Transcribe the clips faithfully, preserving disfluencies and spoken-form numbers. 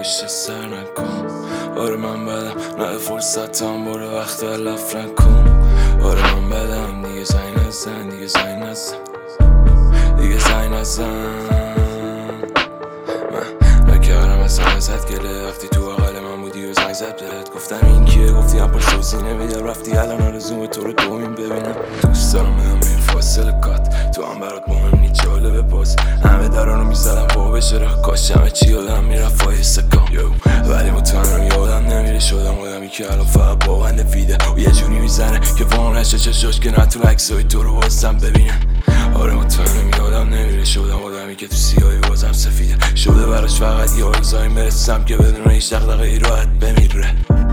پشت سر نکن. آره من بدم نه فرصتم برو وقت لف نکن. آره من بدم دیگه زنگ نزن دیگه زنگ نزن دیگه زنگ نزن. من نکردم اصلا ازت گله وقتی تو اقل من بودی و زنگ زد بهت گفتم این کیه گفتی هم پشت و سینه میدم رفتی الان آرزوم تو رو دومین ببینم. دوست دارم بدم این فاصله کات تو هم برات مهم نی جالبه باز همه درانو میزدم با بشه راه کاش همه چی یادم میرفت فایسته کام ولی مطمئنم یادم نمیره شدم آدمی که الان فقط با بند ویده و یه جونی میزنه که وام نشه چشاش که نتون عکسای تو رو بازم ببینه. آره مطمئنم یادم نمیره شدم آدمی که تو سیاهی بازم سفیده شده براش فقط یه آرزوهایی مرسم که بدون هیچ دغدغه ای راحت بمیره.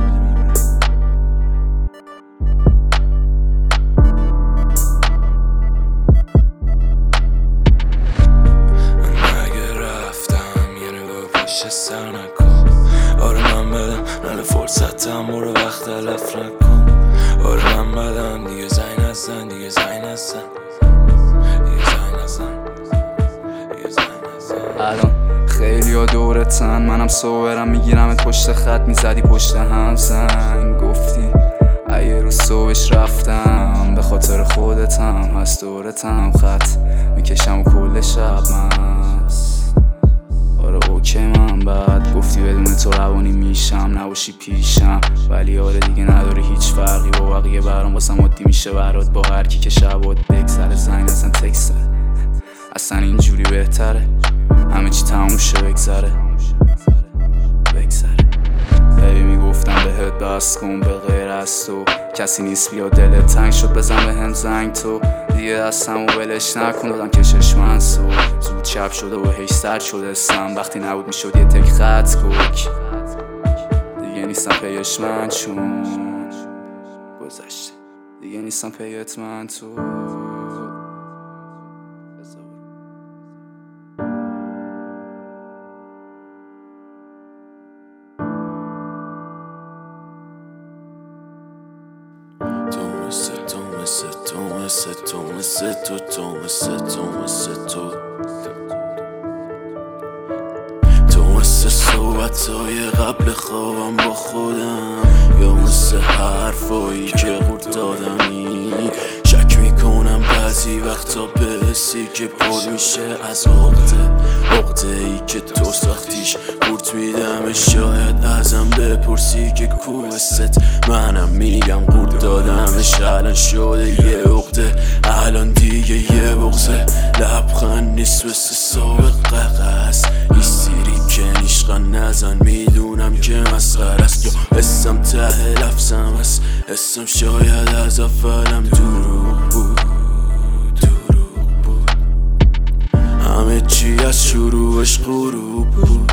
سر نکن. آره من بدم نل فرصتم برو وقت لف نکن. آره من بدم دیگه زنگ نزن دیگه زنگ نزن دیگه زنگ نزن دیگه زنگ نزن. الان خیلی ها دورتن منم صورم میگیرمت پشت خط میزدی پشت هم زنگ گفتی اگه رو صبحش رفتم به خاطر خودتم هست دورتم خط میکشم و کل شب مست. آره اوکی من بعد گفتی بدون تو روانی میشم نباشی پیشم ولی آره دیگه نداره هیچ فرقی با بقیه برام واسم عادی میشه برات با هر کی که شبات بگذره زنگ نزن تکست اصلا اینجوری بهتره همه چی تموم شه بگذره بگذره. ببی میگفتم بهت بس کن به غیر از تو کسی نیست بیا دلت تنگ شد بزن به هم زنگ تو دیگه دستم و ولش نکن دادم که چشمن سو زود چپ شده و هیچ سر شده سم وقتی نبود میشد یه تک خط کوک دیگه نیستم پیش من چون گذشته دیگه نیستم پیت من تو. تو مثل تو مثل تو مثل تو تو مثل تو مثل تو تو مثل صحبتهای قبل خوابم با خودم یا مثل حرفایی که قورت دادمی شک میکنم بعضی وقتا به حسی که پر میشه از عقده عقده ای که تو ساختیش قورت میدم شاید ازم بپرسی که کوست منم میگم قورت دادمش الان شده یه عقده الان دیگه یه بغضه لبخند نیست مثل سابقه است ایستیری که نیشقن نزن میدونم که مسخره است یا اسم ته لفظم است اسم شاید از اولم دروغ بود دروغ بود همه چی از شروعش غروب بود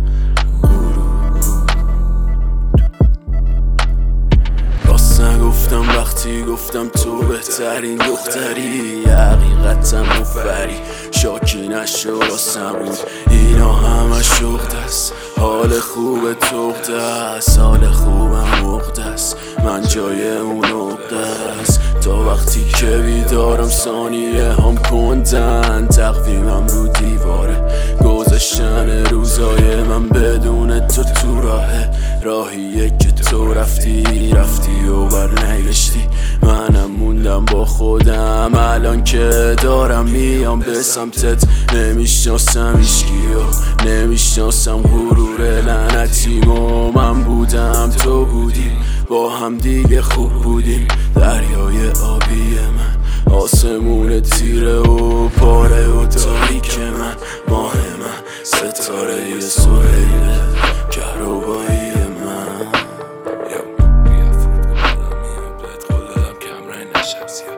گفتم وقتی گفتم تو بهترین دختری حقیقتا مفری شاکی نشو راسم بود اینا همه شغد است حال خوب تخته است حال خوبم مقده است من جای اون عقده است تا وقتی که بیدارم ثانیه هم کندن تقویمم رو دیواره گذشتن روزای من بدون تو تو راهه راهیه که تو رفتی رفتی و برنگشتی منم موندم با خودم الان که دارم میام به سمتت نمیشناسم ایشکی و نمیشناسم غرور لعنتیمو من بودم تو بودی با هم دیگه خوب بودیم دریای آبی من آسمون تیره و پاره و تاریک من ماه من ستاره سهیل کهربایی من یا بیا فرود کنم میام بهت قول دادم کمرنگ نشم